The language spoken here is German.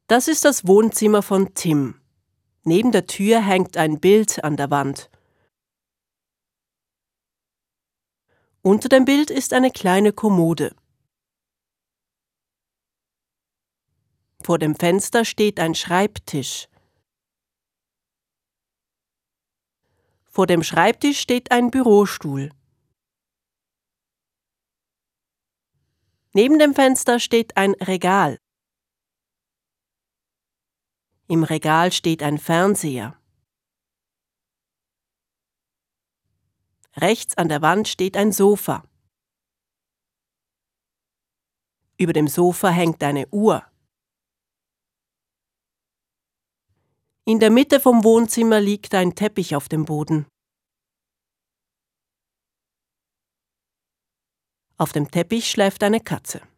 Das ist das Wohnzimmer von Tim. Neben der Tür hängt ein Bild an der Wand. Unter dem Bild ist eine kleine Kommode. Vor dem Fenster steht ein Schreibtisch. Vor dem Schreibtisch steht ein Bürostuhl. Neben dem Fenster steht ein Regal. Im Regal steht ein Fernseher. Rechts an der Wand steht ein Sofa. Über dem Sofa hängt eine Uhr. In der Mitte vom Wohnzimmer liegt ein Teppich auf dem Boden. Auf dem Teppich schläft eine Katze.